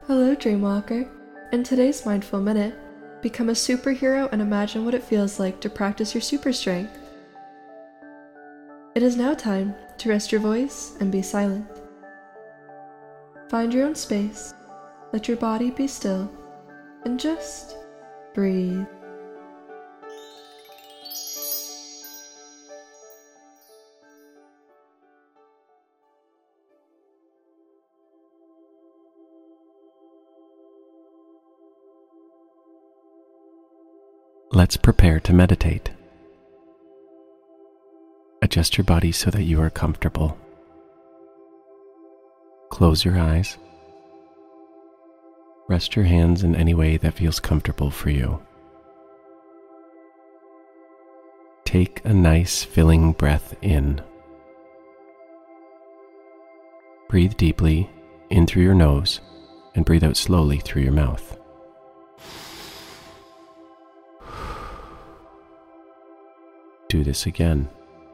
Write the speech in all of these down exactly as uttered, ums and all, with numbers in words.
Hello, Dreamwalker. In today's Mindful Minute, become a superhero and imagine what it feels like to practice your super strength. It is now time to rest your voice and be silent. Find your own space, let your body be still, and just breathe. Let's prepare to meditate. Adjust your body so that you are comfortable. Close your eyes. Rest your hands in any way that feels comfortable for you. Take a nice filling breath in. Breathe deeply in through your nose and breathe out slowly through your mouth. Do this again.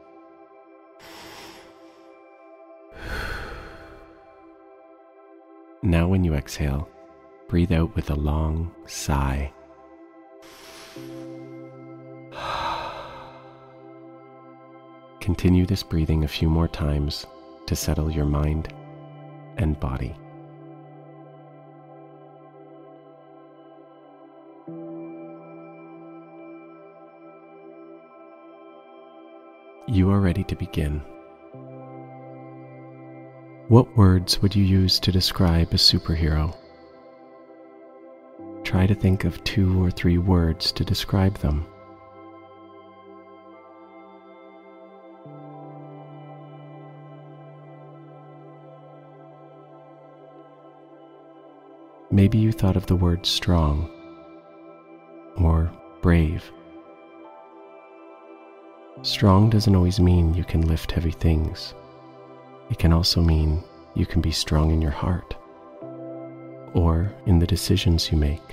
Now when you exhale, breathe out with a long sigh. Continue this breathing a few more times to settle your mind and body. You are ready to begin. What words would you use to describe a superhero? Try to think of two or three words to describe them. Maybe you thought of the word strong or brave. Strong doesn't always mean you can lift heavy things. It can also mean you can be strong in your heart or in the decisions you make.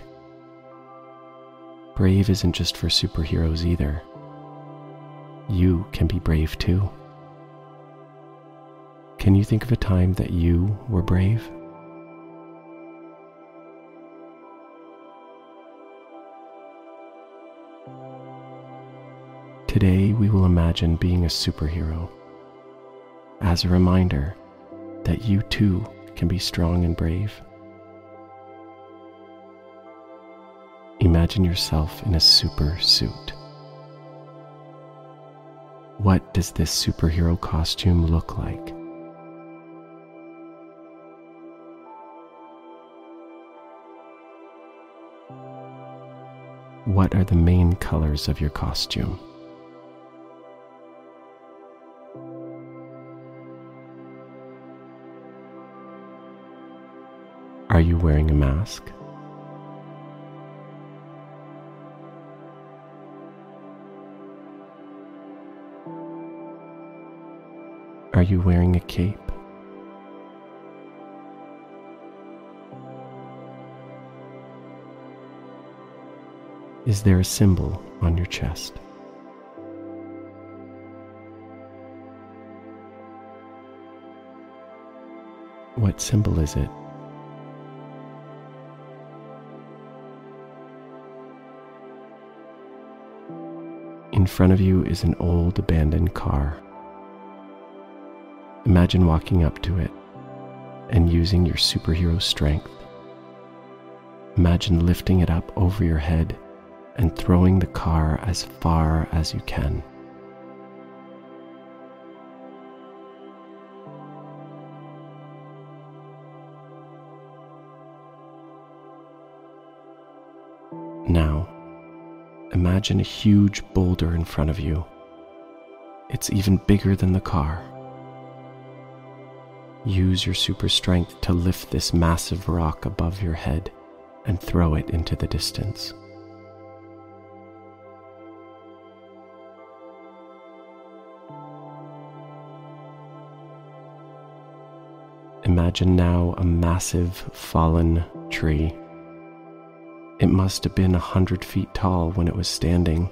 Brave isn't just for superheroes either. You can be brave too. Can you think of a time that you were brave? Today we will imagine being a superhero as a reminder that you too can be strong and brave. Imagine yourself in a super suit. What does this superhero costume look like? What are the main colors of your costume? Are you wearing a mask? Are you wearing a cape? Is there a symbol on your chest? What symbol is it? In front of you is an old abandoned car. Imagine walking up to it and using your superhero strength. Imagine lifting it up over your head and throwing the car as far as you can. Now, imagine a huge boulder in front of you. It's even bigger than the car. Use your super strength to lift this massive rock above your head and throw it into the distance. Imagine now a massive fallen tree. It must have been a hundred feet tall when it was standing.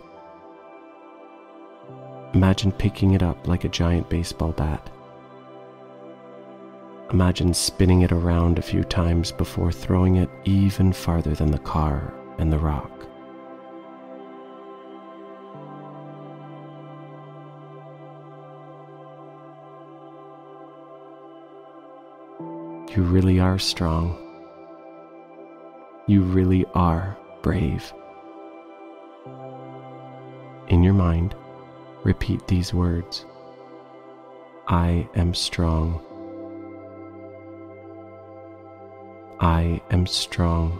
Imagine picking it up like a giant baseball bat. Imagine spinning it around a few times before throwing it even farther than the car and the rock. You really are strong. You really are brave. In your mind, repeat these words. I am strong. I am strong.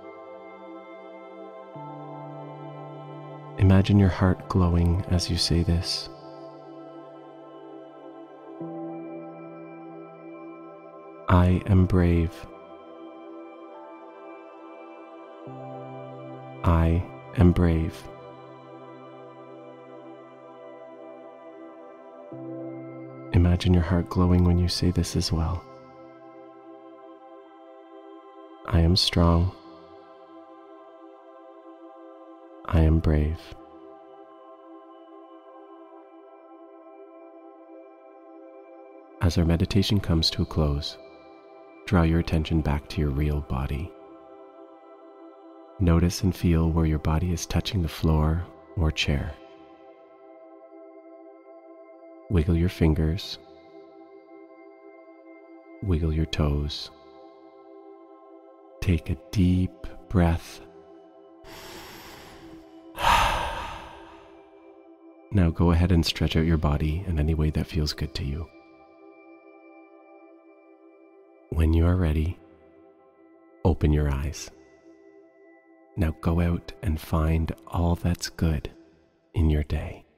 Imagine your heart glowing as you say this. I am brave. I am brave. Imagine your heart glowing when you say this as well. I am strong. I am brave. As our meditation comes to a close, draw your attention back to your real body. Notice and feel where your body is touching the floor or chair. Wiggle your fingers. Wiggle your toes. Take a deep breath. Now go ahead and stretch out your body in any way that feels good to you. When you are ready, open your eyes. Now go out and find all that's good in your day.